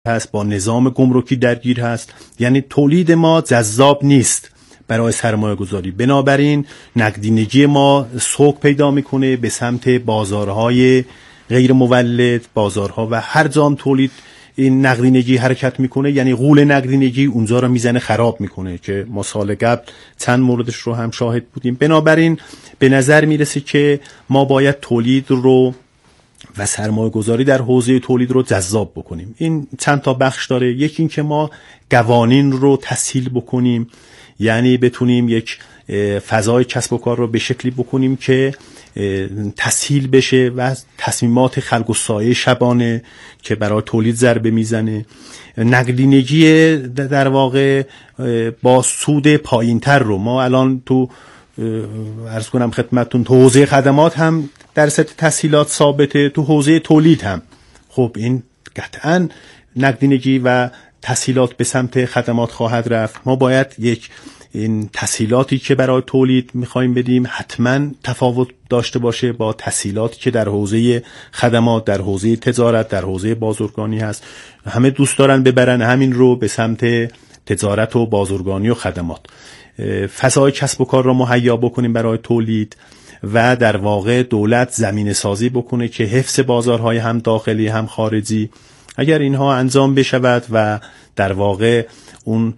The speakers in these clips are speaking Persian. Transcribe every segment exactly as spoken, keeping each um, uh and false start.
هست، با نظام گمرکی درگیر هست. یعنی تولید ما جذاب نیست برای سرمایه گذاری. بنابراین نقدینگی ما سوق پیدا میکنه به سمت بازارهای غیر مولد، بازارها و هر جام تولید این نقدینگی حرکت میکنه، یعنی غول نقدینگی اونجا رو میزنه خراب میکنه که ما سال قبل چند موردش رو هم شاهد بودیم. بنابراین به نظر میرسه که ما باید تولید رو و سرمایه گذاری در حوزه تولید رو جذاب بکنیم. این چند تا بخش داره. یکی این که ما قوانین رو تسهیل بکنیم، یعنی بتونیم یک فضای کسب و کار رو به شکلی بکنیم که تسهیل بشه و تصمیمات خلق و سایه شبانه که برای تولید ضربه میزنه. نقدینگی در واقع با سود پایینتر رو ما الان تو عرض کنم خدمتتون تو حوزه خدمات هم در سطح تسهیلات ثابته، تو حوزه تولید هم. خب این قطعاً نقدینگی و تسهیلات به سمت خدمات خواهد رفت. ما باید یک این تسهیلاتی که برای تولید میخوایم بدیم حتما تفاوت داشته باشه با تسهیلاتی که در حوزه خدمات، در حوزه تجارت، در حوزه بازرگانی هست. همه دوست دارن ببرن همین رو به سمت تجارت و بازرگانی و خدمات. فضای کسب و کار رو مهیا بکنیم برای تولید و در واقع دولت زمینه سازی بکنه که حفظ بازارهای هم داخلی هم خارجی. اگر اینها انجام بشود و در واقع اون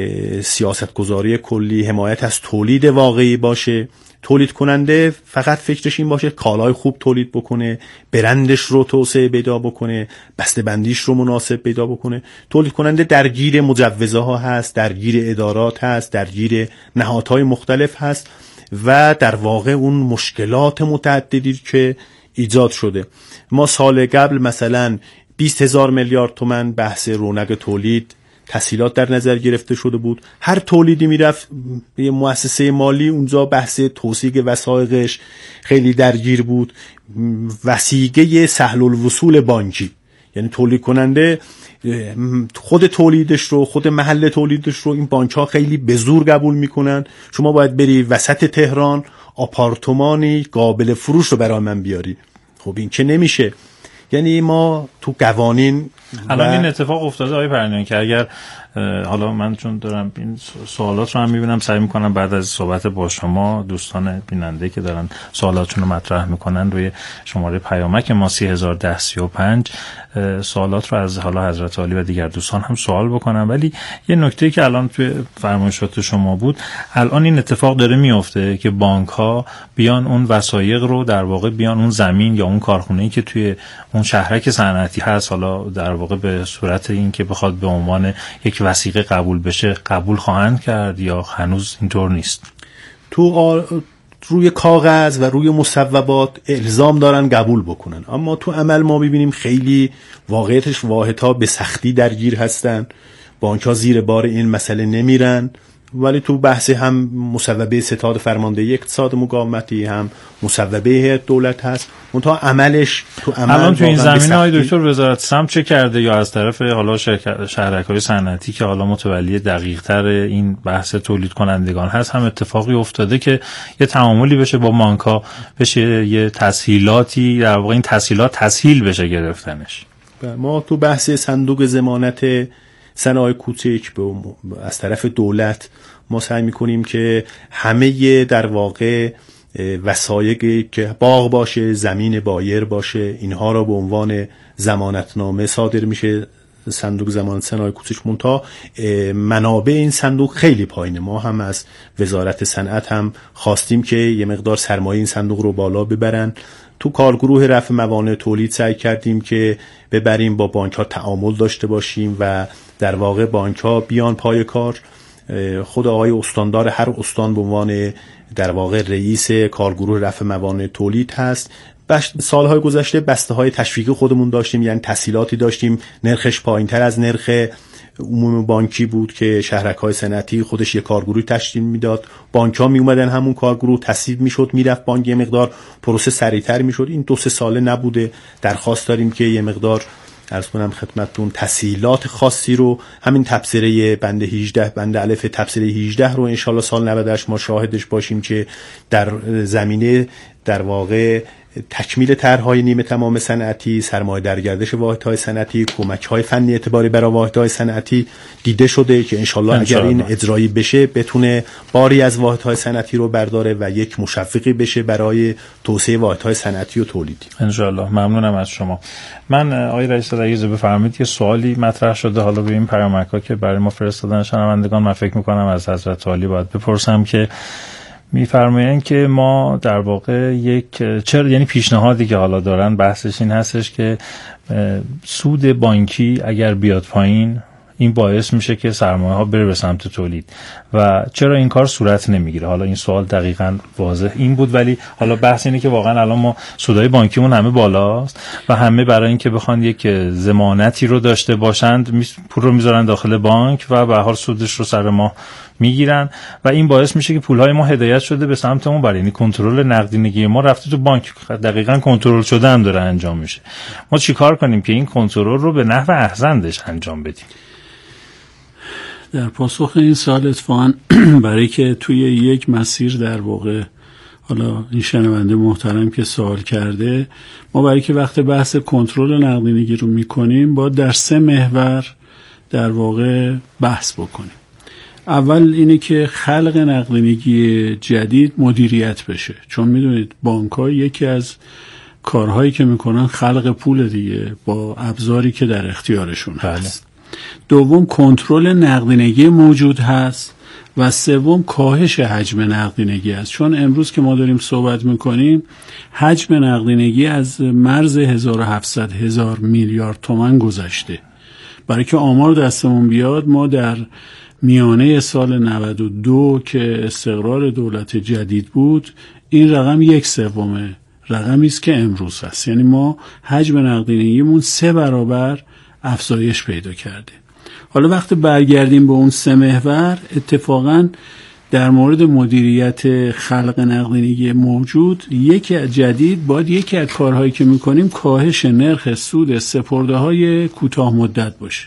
سیاست گذاری کلی حمایت از تولید واقعی باشه، تولید کننده فقط فکرش این باشه کالای خوب تولید بکنه، برندش رو توسعه پیدا بکنه، بسته بندیش رو مناسب پیدا بکنه. تولید کننده درگیر مجوزه ها هست، درگیر ادارات هست، درگیر نهادهای مختلف هست و در واقع اون مشکلات متعددی که ایجاد شده. ما سال قبل مثلا بیست هزار میلیارد تومان بحث رونق تولید تسهیلات در نظر گرفته شده بود. هر تولیدی میرفت یه مؤسسه مالی اونجا بحث توثیق وثایقش خیلی درگیر بود. وثیقه سهل الوصول بانکی، یعنی تولید کننده خود تولیدش رو، خود محل تولیدش رو این بانک ها خیلی به زور قبول میکنن. شما باید بری وسط تهران آپارتمانی قابل فروش رو برای من بیاری. خب این که نمیشه. یعنی ما تو قوانین الان این اتفاق افتاده آقای پرنیان که اگر حالا من چون دارم این سوالات رو هم میبینم، سعی میکنم بعد از صحبت با شما دوستان بیننده که دارن سوالاتشون رو مطرح میکنن روی شماره پیامک ما سی هزار ده سی و پنج سوالات رو از حالا حضرت عالی و دیگر دوستان هم سوال بکنم. ولی یه نکته که الان توی فرمایشات شما بود، الان این اتفاق داره میفته که بانک ها بیان اون وثایق رو در واقع بیان اون زمین یا اون کارخونه‌ای که توی اون شهرک صنعتی هست، حالا در واقع به صورت این که بخواد به عنوان یک وثیقه قبول بشه قبول خواهند کرد یا هنوز اینطور نیست؟ تو آ... روی کاغذ و روی مصوبات الزام دارن قبول بکنن، اما تو عمل ما ببینیم خیلی واقعیتش واحدها به سختی درگیر هستن. بانک ها زیر بار این مسئله نمیرن، ولی تو بحث هم مصوبه ستاد فرماندهی اقتصاد مقاومتی هم مصوبه هیئت دولت هست، منتها عملش تو عمل الان تو این زمینه های دکتر وزارت سمت چه کرده یا از طرف حالا شهرک‌های صنعتی که حالا متولی دقیق‌تر این بحث تولید کنندگان هست هم اتفاقی افتاده که یه تعاملی بشه با بانک‌ها، بشه یه تسهیلاتی در واقع این تسهیلات تسهیل بشه گرفتنش؟ ما تو بحث صندوق ضمانت صنایع کوچک از طرف دولت ما سعی میکنیم که همه در واقع وثایقی که باغ باشه، زمین بایر باشه، اینها را به عنوان ضمانتنامه صادر میشه صندوق ضمانت صنایع کوچک. منتها منابع این صندوق خیلی پایینه. ما هم از وزارت صنعت هم خواستیم که یه مقدار سرمایه این صندوق رو بالا ببرن. تو کارگروه رفع موانع تولید سعی کردیم که ببریم با بانک ها تعامل داشته باشیم و در واقع بانک ها بیان پای کار. خود آقای استاندار هر استان به عنوان در واقع رئیس کارگروه رفع موانع تولید هست. سالهای گذشته بسته های تشویقی خودمون داشتیم، یعنی تسهیلاتی داشتیم نرخش پایین تر از نرخ عموم بانکی بود که شهرک‌های صنعتی خودش یه کارگروه تشکیل میداد، بانک‌ها می اومدن همون کارگروه تصویب میشد میرفت بانک، یه مقدار پروسه سریعتر میشد. این دو سه ساله نبوده. درخواست داریم که یه مقدار عرض کنم خدمتتون تسهیلات خاصی رو، همین تبصره بند هجده بند الف تبصره هجده رو انشالله سال نود و هشت ما شاهدش باشیم که در زمینه در واقع تکمیل طرح‌های نیمه تمام صنعتی، سرمایه در گردش واحدهای صنعتی، کمک‌های فنی اعتباری برای واحدهای صنعتی دیده شده که انشالله اگر این اجرایی بشه بتونه باری از واحدهای صنعتی رو برداره و یک مشوقی بشه برای توسعه واحدهای صنعتی و تولیدی. انشالله. ممنونم از شما. من آقای رئیس اگر اجازه بفرمایید یه سوالی مطرح شده حالا به این پیامک‌ها که برای ما فرستادن شنوندگان، من فکر می‌کنم از حضرت عالی باید بپرسم که میفرمایند که ما در واقع یک چرا یعنی پیشنهادی که حالا دارن بحثش این هستش که سود بانکی اگر بیاد پایین این باعث میشه که سرمایه ها بره به سمت تولید و چرا این کار صورت نمیگیره. حالا این سوال دقیقاً واضح این بود، ولی حالا بحث اینه که واقعا الان ما سودای بانکیمون همه بالاست و همه برای اینکه بخوان یک ضمانتی رو داشته باشند پول رو میذارن داخل بانک و به هر حال سودش رو سر ما میگیرن و این باعث میشه که پولهای ما هدایت شده به سمت اون برای، یعنی کنترل نقدینگی ما رفته تو بانک، دقیقاً کنترل شده هم داره انجام میشه. ما چیکار کنیم که این کنترل رو به نحو احسنش انجام بدیم؟ در پاسخ این سوال اتفاقاً برای که توی یک مسیر در واقع حالا این شنونده محترم که سوال کرده، ما برای که وقت بحث کنترل نقدینگی رو میکنیم باید در سه محور در واقع بحث بکنیم. اول اینه که خلق نقدینگی جدید مدیریت بشه، چون میدونید بانک‌ها یکی از کارهایی که میکنن خلق پول دیگه با ابزاری که در اختیارشون هست. دوم کنترل نقدینگی موجود هست و سوم کاهش حجم نقدینگی است، چون امروز که ما داریم صحبت میکنیم حجم نقدینگی از مرز هزار و هفتصد هزار میلیارد تومان گذشته. برای که آمار دستمون بیاد ما در میانه سال نود و دو که استقرار دولت جدید بود این رقم یک سوم رقمی است که امروز هست، یعنی ما حجم نقدینگیمون سه برابر افزایش پیدا کرده. حالا وقتی برگردیم به اون سه محور، اتفاقاً در مورد مدیریت خلق نقدینگی موجود یکی از جدید باید یکی از کارهایی که میکنیم کاهش نرخ سود سپرده های کوتاه مدت باشه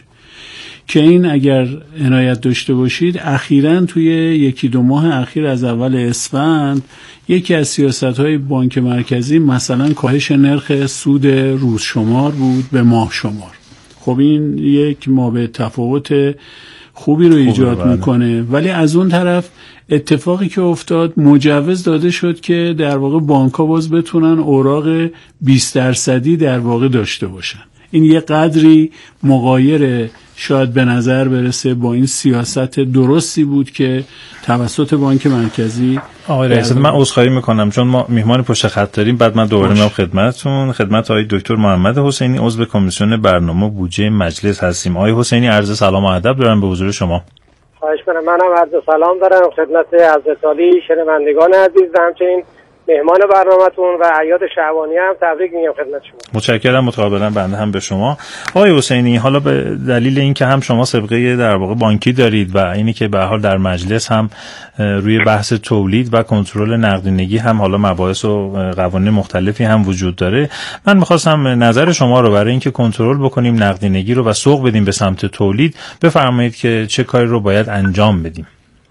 که این اگر عنایت داشته باشید اخیراً توی یکی دو ماه اخیر از اول اسفند یکی از سیاست‌های بانک مرکزی مثلا کاهش نرخ سود روز شمار بود به ماه شمار. خب این یک مابع تفاوت خوبی رو ایجاد میکنه، ولی از اون طرف اتفاقی که افتاد مجوز داده شد که در واقع بانک‌ها باز بتونن اوراق بیست درصدی در واقع داشته باشن. این یه قدری مغایر شاید به نظر برسه با این سیاست درستی بود که توسط بانک مرکزی. آقای رئیس من عذرخواهی میکنم چون ما میهمان پشت خط داریم، بعد من دوباره میام خدمتتون. خدمت آقای دکتر محمد حسینی عضو کمیسیون برنامه بودجه مجلس هستیم. آقای حسینی عرض سلام و ادب دارم به حضور شما. خواهش می‌کنم. منم عرض سلام دارم خدمت حضرت عالی، شنوندگان عزیز و همچنین مهمان برنامه‌تون و اعیاد شعبانی هم تبریک میگم خدمت شما. متشکرم. متقابلا بنده هم به شما. آقای حسینی حالا به دلیل اینکه هم شما سابقه در واقع بانکی دارید و اینی که به هر حال در مجلس هم روی بحث تولید و کنترل نقدینگی هم حالا مباحث و قوانین مختلفی هم وجود داره، من می‌خواستم نظر شما رو برای اینکه کنترل بکنیم نقدینگی رو و سوق بدیم به سمت تولید بفرمایید که چه کاری رو باید انجام بدیم.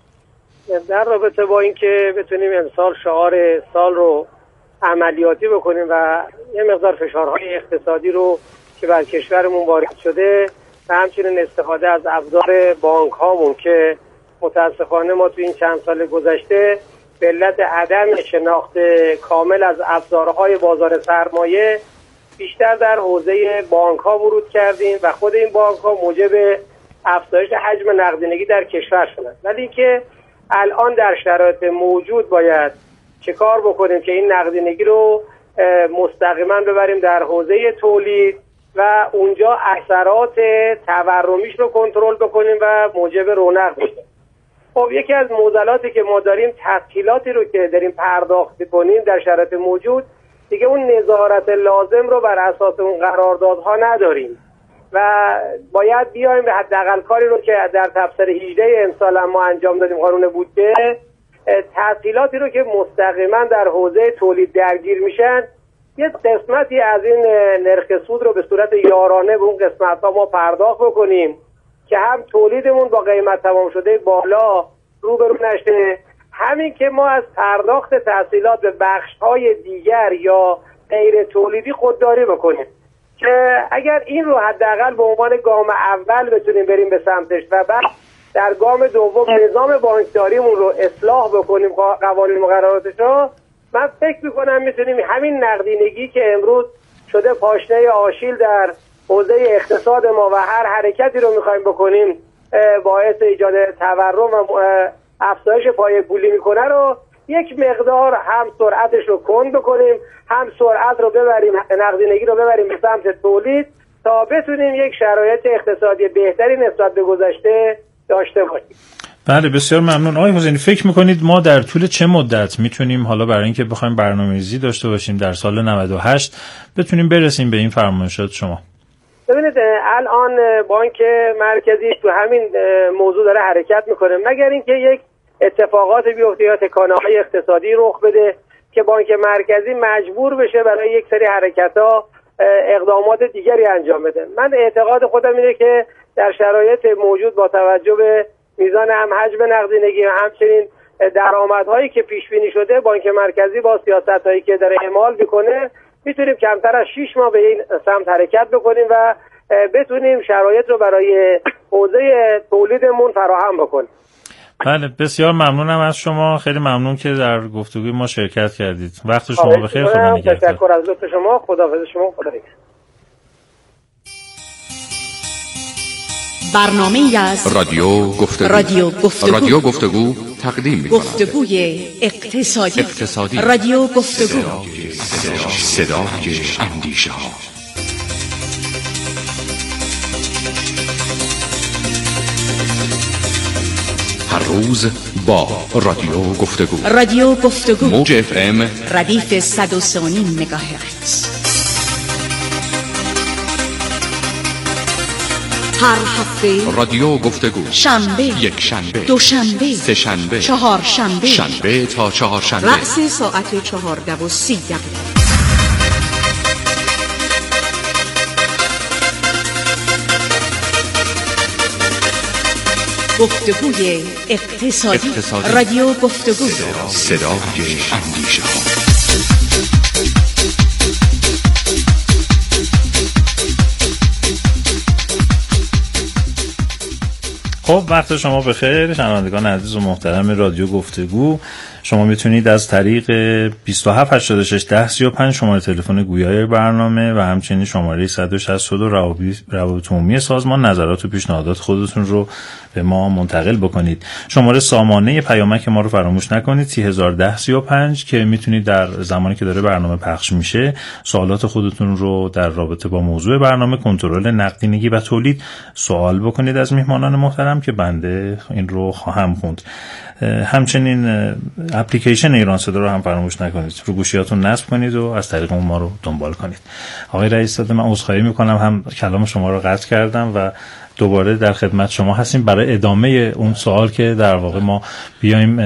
در رابطه با اینکه بتونیم امسال شعار سال رو عملیاتی بکنیم و یه مقدار فشارهای اقتصادی رو که بر کشورمون وارد شده و همچنین استفاده از ابزار بانک هامون که متاسفانه ما تو این چند سال گذشته به علت عدم شناخت کامل از ابزارهای بازار سرمایه بیشتر در حوزه بانک ها ورود کردیم و خود این بانک ها موجب افزایش حجم نقدینگی در کشور شدند. ولی که الان در شرایط موجود باید چه کار بکنیم که این نقدینگی رو مستقیما ببریم در حوزه تولید و اونجا اثرات تورمیش رو کنترل بکنیم و موجب رونق بشه. خب یکی از معضلاتی که ما داریم تسهیلاتی رو که داریم پرداخت کنیم در شرایط موجود دیگه اون نظارت لازم رو بر اساس اون قراردادها نداریم و باید بیایم به حداقل کاری رو که در تبصره هجده امسال ما انجام دادیم قانون بودجه، تسهیلاتی رو که مستقیما در حوزه تولید درگیر میشن یه قسمتی از این نرخ سود رو به صورت یارانه به اون قسمت ها ما پرداخت بکنیم که هم تولیدمون با قیمت تمام شده بالا روبرو نشه، همین که ما از پرداخت تسهیلات به بخش های دیگر یا غیر تولیدی خودداری بکنیم که اگر این رو حداقل به عنوان گام اول بتونیم بریم به سمتش و بعد در گام دوم نظام بانکداریمون رو اصلاح بکنیم، قوانین مقرراتش رو، من فکر میکنم میتونیم همین نقدینگی که امروز شده پاشنه آشیل در حوزه اقتصاد ما و هر حرکتی رو میخوایم بکنیم باعث ایجاد تورم و افزایش پایه پولی میکنه رو یک مقدار هم سرعتش رو کند بکنیم، هم سرعت رو ببریم، نقدینگی رو ببریم به سمت تولید تا بتونیم یک شرایط اقتصادی بهتری نسبت به گذشته داشته باشیم. بله بسیار ممنون. آقای حسینی فکر میکنید ما در طول چه مدت میتونیم حالا برای اینکه بخوایم برنامه‌ریزی داشته باشیم در سال نود و هشت بتونیم برسیم به این فرمایشات شما؟ ببینید الان بانک مرکزی تو همین موضوع داره حرکت میکنه، مگر اینکه یک اتفاقات بیفته یا تکانه‌های اقتصادی رخ بده که بانک مرکزی مجبور بشه برای یک سری حرکت‌ها اقدامات دیگری انجام بده. من اعتقاد خودم اینه که در شرایط موجود با توجه به میزان هم حجم نقدینگی و همچنین درآمدهایی که پیش بینی شده، بانک مرکزی با سیاست‌هایی که داره اعمال میکنه میتونیم کمتر از شش ماه به این سمت حرکت بکنیم و بتونیم شرایط رو برای حوزه تولیدمون فراهم بکنیم. بله بسیار ممنونم از شما، خیلی ممنون که در گفتگوی ما شرکت کردید. وقت شما بخیر، خدا نگهدار. تشکر از لطف شما، خداحافظ شما، خدا نگهدار. برنامه‌ای از رادیو گفتگو رادیو گفتگو رادیو گفتگو تقدیم می‌کند. گفتگوی اقتصادی. اقتصادی رادیو گفتگو صدای اندیشه‌ها. هر روز با رادیو گفتگو رادیو گفتگو موج اف ام ردیف صد و سه و نیم مگاهرتز. هر هفته رادیو گفتگو شنبه، یک شنبه، دوشنبه، سه شنبه، چهار شنبه، شنبه تا چهار شنبه رأس ساعت چهارده و سی دقیقه. گفتگوی اقتصادی. اقتصادی. رادیو گفتگو صدای اندیشه‌ها. خب وقت شما بخیر شنوندگان عزیز و محترم رادیو گفتگو. شما میتونید از طریق بیست و هفت هشتاد و شش ده سی و پنج شماره تلفن گویای برنامه و همچنین شماره صد و شصت و دو روابط عمومی سازمان نظرات و پیشنهادات خودتون رو به ما منتقل بکنید. شماره سامانه پیامک ما رو فراموش نکنید سی هزار و ده سی و پنج که میتونید در زمانی که داره برنامه پخش میشه سوالات خودتون رو در رابطه با موضوع برنامه، کنترل نقدینگی و تولید سوال بکنید از میهمانان محترم که بنده این رو خواهم خوند. همچنین اپلیکیشن ایران صدا رو هم فراموش نکنید، رو گوشیاتون نصب کنید و از طریق اون ما رو دنبال کنید. آقای رئیس داده من عذرخواهی میکنم هم کلام شما رو قطع کردم و دوباره در خدمت شما هستیم برای ادامه اون سوال که در واقع ما بیایم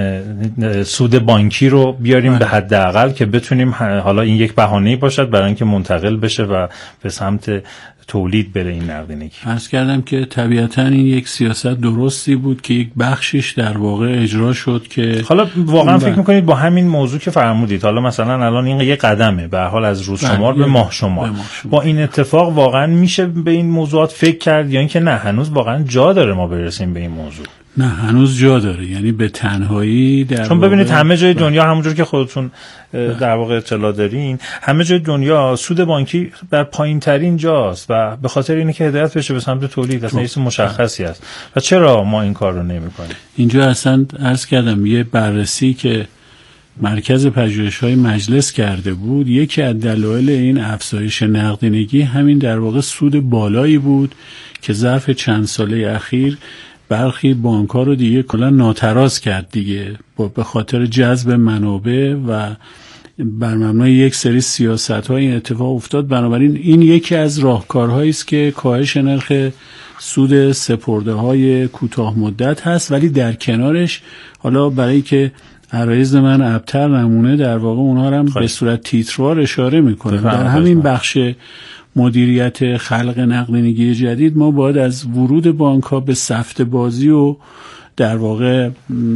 سود بانکی رو بیاریم به حداقل که بتونیم حالا این یک بهانه‌ای باشد برای اینکه منتقل بشه و به سمت تولید بره این نقدینگی. عرض کردم که طبیعتاً این یک سیاست درستی بود که یک بخشش در واقع اجرا شد که حالا واقعا فکر میکنید با همین موضوع که فرمودید حالا مثلا الان این یه قدمه به هر حال از روز شمار به ماه شمار، با این اتفاق واقعا میشه به این موضوعات فکر کرد یا اینکه نه هنوز واقعا جا داره ما برسیم به این موضوع؟ نه هنوز جا داره، یعنی به تنهایی در چون ببینید همه جای دنیا همونجور که خودتون در واقع اطلاع دارین همه جای دنیا سود بانکی در پایین ترین جاست و به خاطر اینه که هدایت بشه به سمت تولید اصلا چیز مشخصی است و چرا ما این کار رو نمی‌کنیم؟ اینجا اصلا عرض کردم یه بررسی که مرکز پژوهش‌های مجلس کرده بود، یکی از دلایل این افزایش نقدینگی همین در واقع سود بالایی بود که ظرف چند ساله اخیر برخی بانک‌ها رو دیگه کلا ناتراز کرد دیگه به خاطر جذب منابع و بر مبنای یک سری سیاست‌ها این اتفاق افتاد. بنابراین این یکی از راهکارهایی است که کاهش نرخ سود سپرده‌های کوتاه مدت هست، ولی در کنارش حالا برای که عرایض من ابتر نمونه در واقع اونها هم به صورت تیتروار اشاره میکنه. در همین بخش مدیریت خلق نقدینگی جدید، ما باید از ورود بانک ها به سفته بازی و در واقع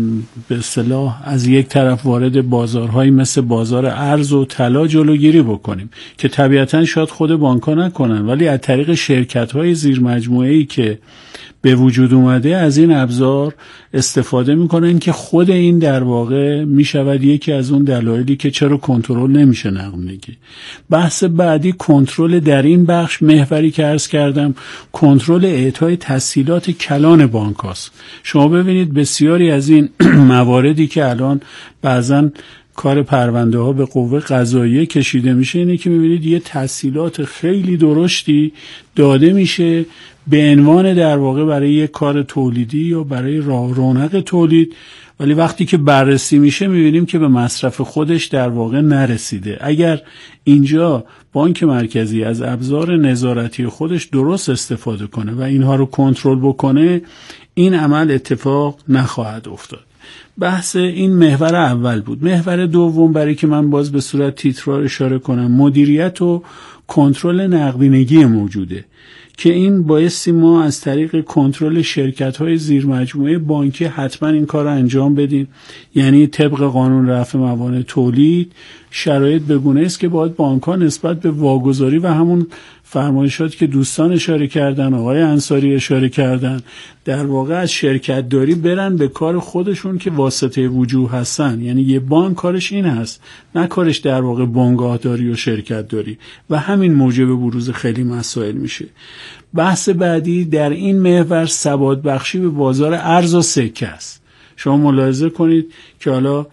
به اصطلاح از یک طرف وارد بازارهایی مثل بازار ارز و طلا جلوگیری بکنیم که طبیعتاً شاید خود بانک‌ها نکنن، ولی از طریق شرکت‌های زیر مجموعه‌ای که به وجود اومده از این ابزار استفاده میکنن که خود این در واقع میشود یکی از اون دلایلی که چرا کنترل نمیشه نقدینگی. بحث بعدی کنترل در این بخش محوری که عرض کردم، کنترل اعطای تسهیلات کلان بانک هاست. شما ببینید بسیاری از این مواردی که الان بعضن کار پرونده ها به قوه قضاییه کشیده میشه اینه که میبینید یه تسهیلات خیلی درشتی داده میشه به عنوان در واقع برای یک کار تولیدی یا برای راه رونق تولید، ولی وقتی که بررسی میشه میبینیم که به مصرف خودش در واقع نرسیده. اگر اینجا بانک مرکزی از ابزار نظارتی خودش درست استفاده کنه و اینها رو کنترل بکنه، این عمل اتفاق نخواهد افتاد. بحث این محور اول بود. محور دوم برای که من باز به صورت تیتروار اشاره کنم، مدیریت و کنترل نقدینگی موجوده که این بایستی ما از طریق کنترل شرکت‌های زیر مجموعه بانکی حتما این کار رو انجام بدیم. یعنی طبق قانون رفع موانع تولید شرایط بگونه است که باید بانک‌ها نسبت به واگذاری و همون فرمایشات که دوستان اشاره کردن، آقای انصاری اشاره کردن، در واقع از شرکت داری برن به کار خودشون که واسطه وجوه هستن. یعنی یه بانک کارش این هست، نه کارش در واقع بنگاه داری و شرکت داری، و همین موجب بروز خیلی مسائل میشه. بحث بعدی در این محور ثبات بخشی به بازار ارز و سکه است. شما ملاحظه کنید که حالا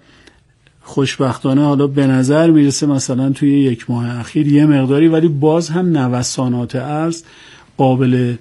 خوشبختانه حالا به نظر میرسه مثلا توی یک ماه اخیر یه مقداری، ولی باز هم نوسانات ارز قابل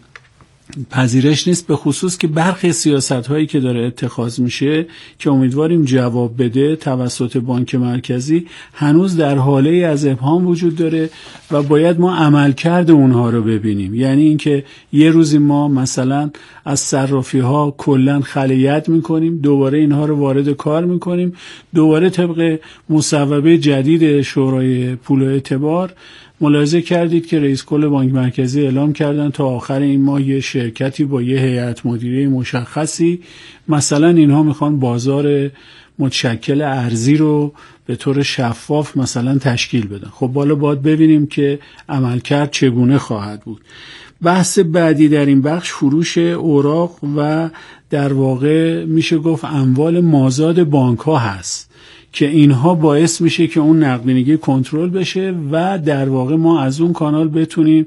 پذیرش نیست، به خصوص که برخی سیاست هایی که داره اتخاذ میشه که امیدواریم جواب بده توسط بانک مرکزی هنوز در حاله از ابهام وجود داره و باید ما عملکرد اونها رو ببینیم. یعنی اینکه یه روزی ما مثلا از صرافی ها کلن خلیت میکنیم، دوباره اینها رو وارد کار میکنیم، دوباره طبق مصوبه جدید شورای پول و اعتبار ملاحظه کردید که رئیس کل بانک مرکزی اعلام کردن تا آخر این ماه یه شرکتی با یه هیئت مدیره مشخصی مثلا اینها میخوان بازار متشکل ارزی رو به طور شفاف مثلا تشکیل بدن. خب بالا باید ببینیم که عملکرد چگونه خواهد بود. بحث بعدی در این بخش فروش اوراق و در واقع میشه گفت اموال مازاد بانک ها هست که اینها باعث میشه که اون نقدینگی کنترل بشه و در واقع ما از اون کانال بتونیم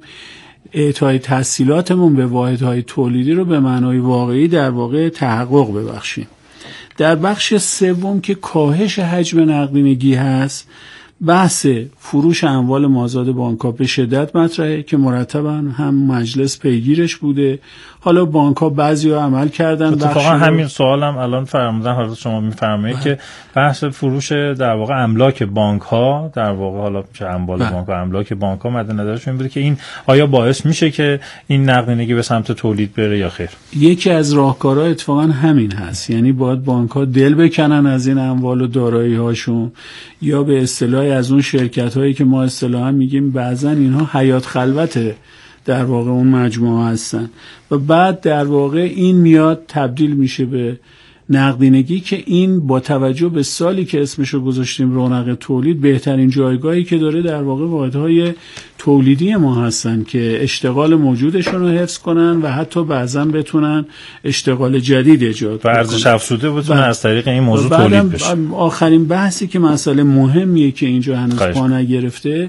اعطای تسهیلاتمون به واحدهای تولیدی رو به معنای واقعی در واقع تحقق ببخشیم. در بخش سوم که کاهش حجم نقدینگی هست، بحث فروش اموال مازاد بانک‌ها به شدت مطرحه که مرتبا هم مجلس پیگیرش بوده. حالا بانک‌ها بعضی‌ها عمل کردن. اتفاقا همین سوالم الان فرمودن، حالا شما می‌فرمایید که بحث فروش در واقع املاک بانک‌ها در واقع حالا چه اموال بانک‌ها املاک بانک‌ها مد نظرشون این بوده که این آیا باعث میشه که این نقدینگی به سمت تولید بره یا خیر؟ یکی از راهکارها اتفاقا همین هست. یعنی باید بانک‌ها دل بکنن از این اموال و دارایی‌هاشون، یا به اصطلاح از اون شرکت‌هایی که ما اصطلاحاً میگیم بعضن اینها حیات خلوت در واقع اون مجموعه هستن و بعد در واقع این میاد تبدیل میشه به نقدینگی که این با توجه به سالی که اسمشو گذاشتیم رونق تولید بهترین جایگاهی که داره در واقع واحدهای تولیدی ما هستن که اشتغال موجودشون رو حفظ کنن و حتی بعضا بتونن اشتغال جدید ایجاد کنن و ارزش افزوده بتونن از طریق این موضوع تولید بشه. آخرین بحثی که مسئله مهمیه که اینجا هنوز پا نگرفته،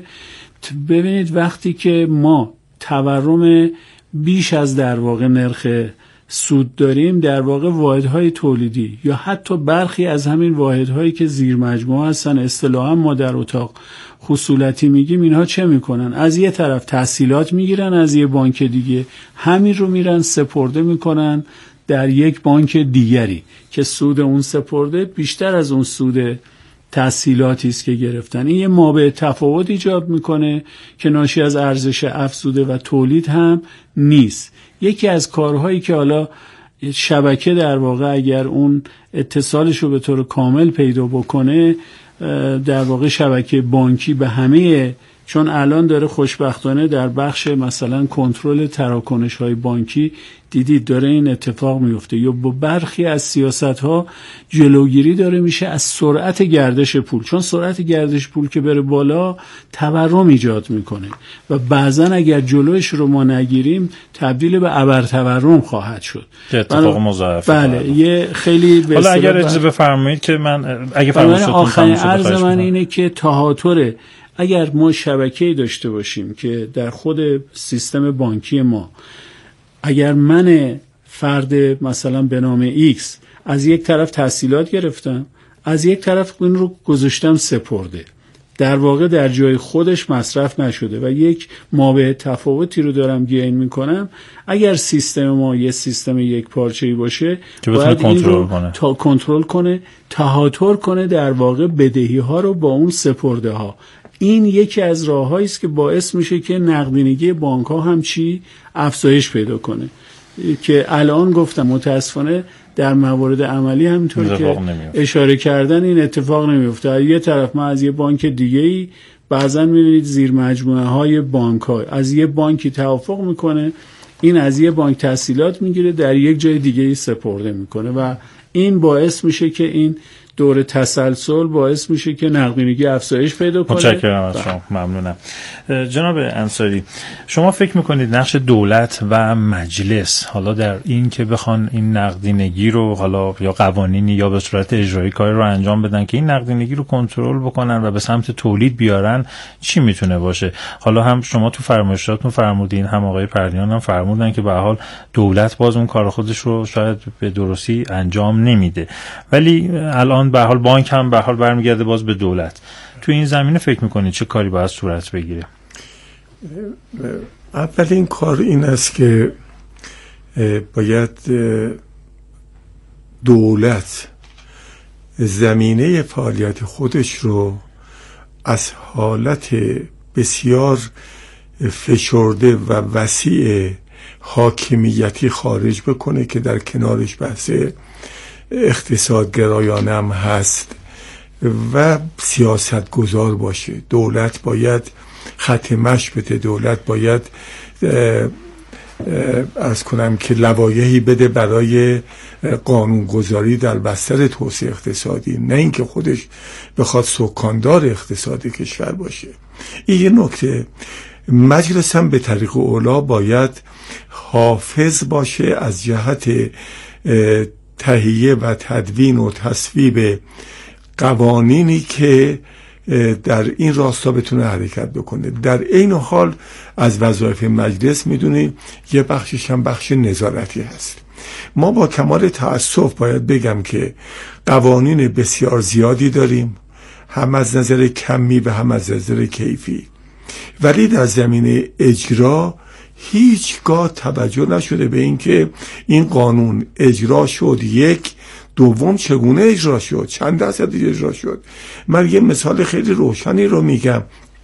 ببینید وقتی که ما تورم بیش از در واقع نرخ سود داریم، در واقع واحدهای تولیدی یا حتی برخی از همین واحدهایی که زیر مجموعه هستن اصطلاحاً ما در اتاق خصولتی میگیم، اینها چه میکنن؟ از یه طرف تسهیلات میگیرن از یه بانک دیگه، همین رو میرن سپرده میکنن در یک بانک دیگری که سود اون سپرده بیشتر از اون سود تسهیلاتی است که گرفتن. این یه مابع تفاوت ایجاد میکنه که ناشی از ارزش افزوده و تولید هم نیست. یکی از کارهایی که حالا شبکه در واقع اگر اون اتصالش رو به طور کامل پیدا بکنه، در واقع شبکه بانکی به همه چون الان داره خوشبختانه در بخش مثلا کنترل تراکنش‌های بانکی دیدید داره این اتفاق میفته، یا با برخی از سیاست‌ها جلوگیری داره میشه از سرعت گردش پول، چون سرعت گردش پول که بره بالا تورم ایجاد میکنه و بعضا اگر جلوش رو ما نگیریم تبدیل به ابر تورم خواهد شد. اتفاق مضاعف. بله، یه خیلی به حالا اگر اجازه بفرمایید که من اگه فرمایشتون آخرین عرض من اینه که تهاتر اگر ما شبکه‌ای داشته باشیم که در خود سیستم بانکی ما اگر من فرد مثلا به نام ایکس از یک طرف تحصیلات گرفتم، از یک طرف این رو گذاشتم سپرده، در واقع در جای خودش مصرف نشده و یک مابع تفاوتی رو دارم گین میکنم، اگر سیستم ما یه سیستم یک پارچه‌ای باشه باید این رو تا کنترل کنه، تهاتر کنه در واقع بدهی ها رو با اون سپرده ها. این یکی از راه‌هایی است که باعث میشه که نقدینگی بانک‌ها هم چی افزایش پیدا کنه، که الان گفتم متاسفانه در موارد عملی همینطور که اشاره کردن این اتفاق نمیفته. یه طرف ما از یه بانک دیگه‌ای بعضا می‌بینید زیر مجموعه‌های بانک‌ها از یه بانکی توافق میکنه، این از یه بانک تحصیلات میگیره در یک جای دیگه‌ای سپرده میکنه و این باعث میشه که این دور تسلسل باعث میشه که نقدینگی افزایش پیدا کنه. متشکرم از شما، ممنونم. جناب انصاری، شما فکر میکنید نقش دولت و مجلس حالا در این که بخوان این نقدینگی رو حالا یا قوانینی یا به صورت اجرایی کاری رو انجام بدن که این نقدینگی رو کنترل بکنن و به سمت تولید بیارن، چی میتونه باشه؟ حالا هم شما تو فرمایشاتتون فرمودین، هم آقای پرنیان هم فرمودن که به هر حال دولت باز اون کار خودش رو شاید به درستی انجام نمیده، ولی الان به هر حال بانک هم به هر حال برمیگرده باز به دولت. تو این زمینه فکر میکنید چه کاری باید صورت بگیره؟ اولین کار این است که باید دولت زمینه فعالیت خودش رو از حالت بسیار فشرده و وسیع حاکمیتی خارج بکنه که در کنارش بحث اقتصادگرایانه هم هست و سیاست گذار باشه. دولت باید خط مشی بده، دولت باید عرض کنم که لوایحی بده برای قانونگذاری در بستر توسعه اقتصادی، نه اینکه خودش بخواد سکاندار اقتصادی کشور باشه. این یه نکته. مجلس هم به طریق اولا باید حافظ باشه از جهت تهیه و تدوین و تصویب قوانینی که در این راستا بتونه حرکت بکنه. در این حال از وظایف مجلس میدونیم یه بخشش هم بخش نظارتی هست. ما با کمال تأسف باید بگم که قوانین بسیار زیادی داریم، هم از نظر کمی و هم از نظر کیفی، ولی در زمینه اجرا هیچگاه توجه نشده به این که این قانون اجرا شد، یک دوم چگونه اجرا شد، چند درصد اجرا شد. من یه مثال خیلی روشنی رو میگم.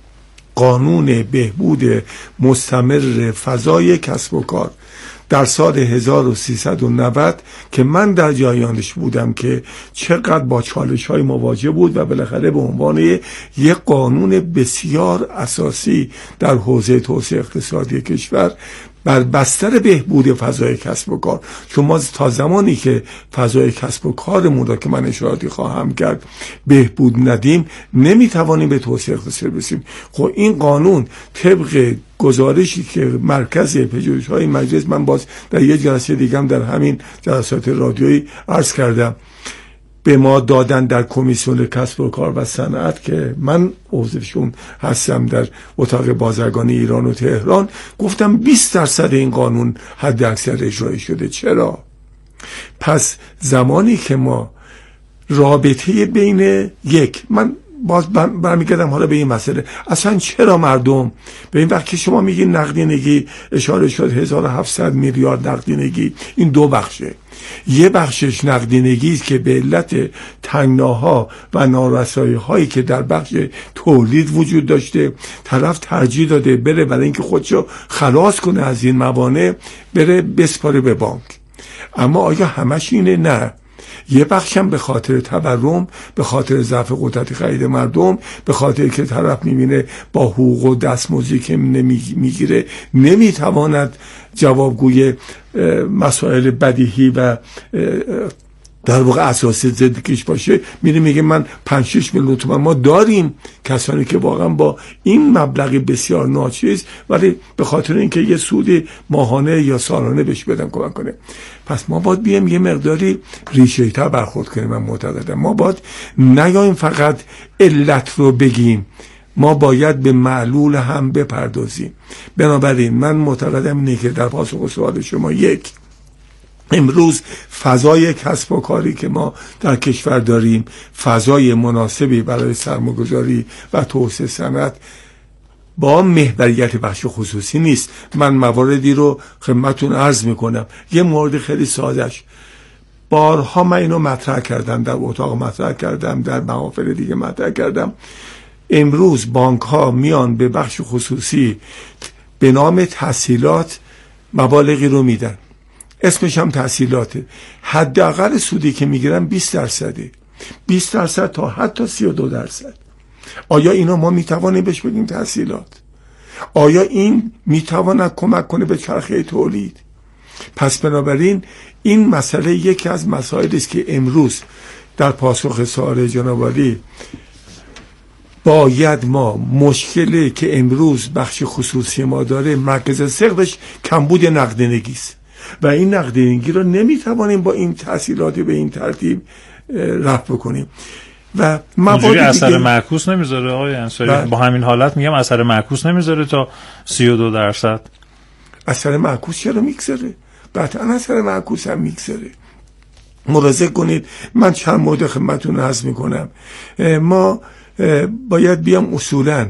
قانون بهبود مستمر فضای کسب و کار در سال هزار و سیصد و نود که من در جریانش بودم که چقدر با چالش های مواجه بود و بالاخره به عنوان یک قانون بسیار اساسی در حوزه توسعه اقتصادی کشور بر بستر بهبود فضای کسب و کار، چون ما تا زمانی که فضای کسب و کارمون را که من اشاراتی خواهم کرد بهبود ندیم نمیتوانیم به توسعه اقتصادی برسیم. خب این قانون طبق گزارشی که مرکز پژوهش‌های مجلس، من باز در یک جلسه دیگه در همین جلسات رادیویی عرض کردم، به ما دادن در کمیسیون کسب و کار و صنعت که من عضوشون هستم در اتاق بازرگانی ایران و تهران، گفتم بیست درصد این قانون حد اکثر اجرایی شده. چرا؟ پس زمانی که ما رابطه بین یک، من باز برمیگردم حالا به این مسئله، اصلا چرا مردم به این وقت که شما میگین نقدینگی اشاره شد هزار و هفتصد میلیارد نقدینگی، این دو بخشه. یه بخشش نقدینگی است که به علت تنگناها و نارسایی هایی که در بخش تولید وجود داشته طرف ترجیح داده بره برای اینکه خودشو خلاص کنه از این موانع بره بسپاره به بانک. اما آیا همش اینه؟ نه. یه بخشم به خاطر تورم، به خاطر ضعف قدرت خرید مردم، به خاطر که طرف میبینه با حقوق و دستمزدی که میگیره نمیتواند جوابگوی مسائل بدیهی و در واقع اساسی زندگیش باشه، میره میگه من پنج شش میلیون تومان. ما داریم کسانی که واقعا با این مبلغ بسیار ناچیز ولی به خاطر اینکه یه سود ماهانه یا سالانه بهش بدن کمک کنه. پس ما باید بیایم یه مقداری ریشه‌ای تر برخورد کنیم. من معتقدم ما باید نیاییم فقط علت رو بگیم، ما باید به معلول هم بپردازیم. بنابراین من معتقدم اینه که در پاسخ سوال شما، یک، امروز فضای کسب و کاری که ما در کشور داریم فضای مناسبی برای سرمایه‌گذاری و توسعه صنعت با محوریت بخش خصوصی نیست. من مواردی رو خدمتتون عرض میکنم. یه مورد خیلی سادهش، بارها من اینو مطرح کردم، در اتاق مطرح کردم، در محافل دیگه مطرح کردم. امروز بانک ها میان به بخش خصوصی به نام تسهیلات مبالغی رو میدن، اسمش هم تسهیلاته. حداقل سودی که میگیرن بیست درصده، بیست درصد تا حتی سی و دو درصد. آیا اینا ما میتوانیم بهش بگیم تسهیلات؟ آیا این میتواند کمک کنه به چرخه تولید؟ پس بنابراین این مسئله یکی از مسائلی است که امروز در پاسخ سوال جناب عالی باید ما مشکلی که امروز بخش خصوصی ما داره مرکز ثقلش کمبود نقدینگی است و این نقدینگی رو نمیتوانیم با این تسهیلات به این ترتیب رفع بکنیم و موارد اثر معکوس نمیذاره. آقای انصاری با همین حالت میگم اثر معکوس نمیذاره تا سی و دو درصد. اثر معکوس چرا میگذاره؟ قطعا اثر معکوس هم میگذاره. ملاحظه کنید، من چند مورد خدمتتون عرض میکنم. ما باید بیام اصولاً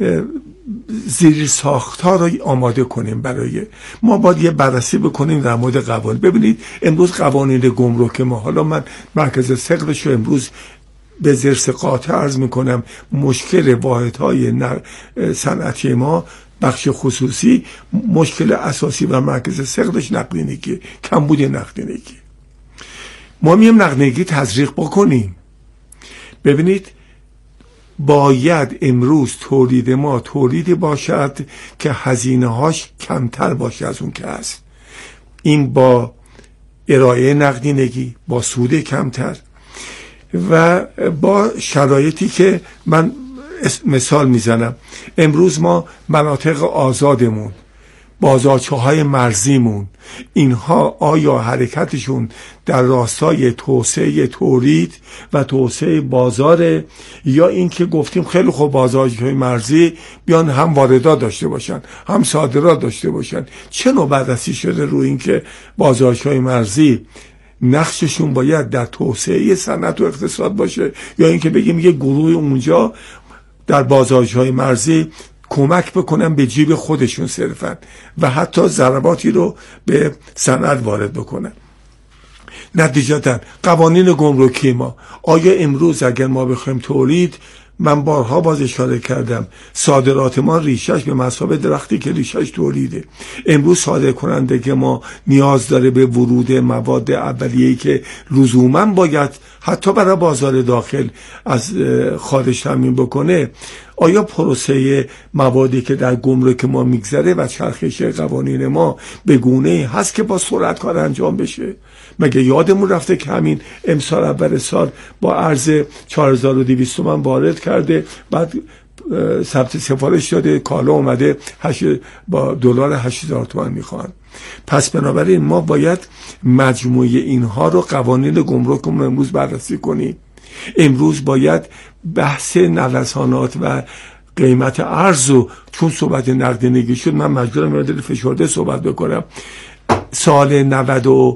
زیر ساخت‌ها رو آماده کنیم. برای ما باید یه بررسی بکنیم در مورد قوانین. ببینید امروز قوانین گمرک ما، حالا من مرکز ثقلش رو امروز به ضرس قاطع عرض میکنم، مشکل واحدهای صنعتی ما بخش خصوصی مشکل اساسی و مرکز ثقلش نقدینگی، کمبود نقدینگی. ما میم نقدینگی تزریق بکنیم. ببینید باید امروز تولید ما تولیدی باشد که هزینه هاش کمتر باشه از اون که هست. این با ارائه نقدینگی، با سود کمتر و با شرایطی که من مثال میزنم. امروز ما مناطق آزادمون، بازارچه‌های مرزیمون، اینها آیا حرکتشون در راستای توسعه تولید و توسعه بازار، یا اینکه گفتیم خیلی خوب بازارچه‌های مرزی بیان هم واردات داشته باشن هم صادرات داشته باشن؟ چه نوع بررسی شده روی اینکه بازارچه‌های مرزی نقششون باید در توسعه صنعت و اقتصاد باشه، یا اینکه بگیم یه گروه اونجا در بازارچه‌های مرزی کمک بکنن به جیب خودشون صرفا و حتی ضرباتی رو به صنعت وارد بکنن؟ نتیجتا قوانین گمرکی ما، آیا امروز اگر ما بخوایم تولید، من بارها باز اشاره کردم، صادرات ما ریشش به مثابه درختی که ریشش تولیده. امروز صادر کننده که ما نیاز داره به ورود مواد اولیه‌ای که لزوما باید حتی برای بازار داخل از خارج تامین بکنه، آیا پروسه موادی که در گمرک ما میگذره و چرخش قوانین ما به گونه‌ای هست که با سرعت کار انجام بشه؟ مگه یادمون رفته که همین امسال اول سال با عرض چهار هزار و دویست تومان وارد کرده، بعد ثبت سفارش داده، کالا اومده با دلار هشت هزار تومان میخوان. پس بنابراین ما باید مجموعه اینها رو قوانین گمرکمون امروز بررسی کنیم. امروز باید بحث نوسانات و قیمت ارز و چون صحبت نقدینگی شد من مجبورم یاد فشرده صحبت بکنم. سال نود و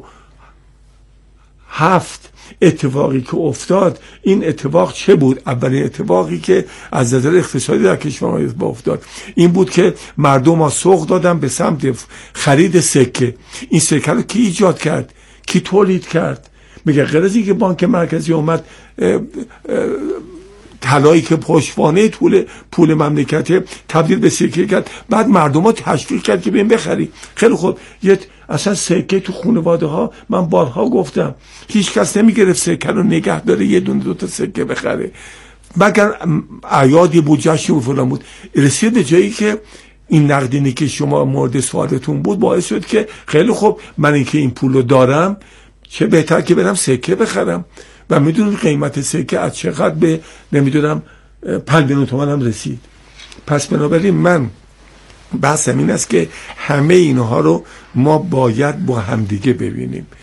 هفت اتفاقی که افتاد، این اتفاق چه بود؟ اولین اتفاقی که از نظر اقتصادی در کشور ما افتاد این بود که مردم ها سوق دادن به سمت خرید سکه. این سکه رو کی ایجاد کرد؟ کی تولید کرد؟ میگه غیر از اینکه بانک مرکزی اومد اه اه طلایی که پشتوانه طول پول مملکت تبدیل به سکه کرد، بعد مردم ها تشویق کرد که بیم بخری. خیلی خوب، یه اصلا سکه تو خانواده ها، من بارها گفتم هیچ کس نمی گرفت سکه رو نگه داره یه دونه دو تا سکه بخره، مگر اعیادی بود، جشن و فلان بود. رسید به جایی که این نقدینی که شما مورد سوالتون بود باعث شد که خیلی خوب، من اینکه این پول رو دارم چه بهتر که برم سکه بخرم و میدونم قیمت سکه از چقدر به نمیدونم پنج میلیون تومان هم رسید. پس بنابراین من بحثم این است که همه اینها رو ما باید با همدیگه ببینیم.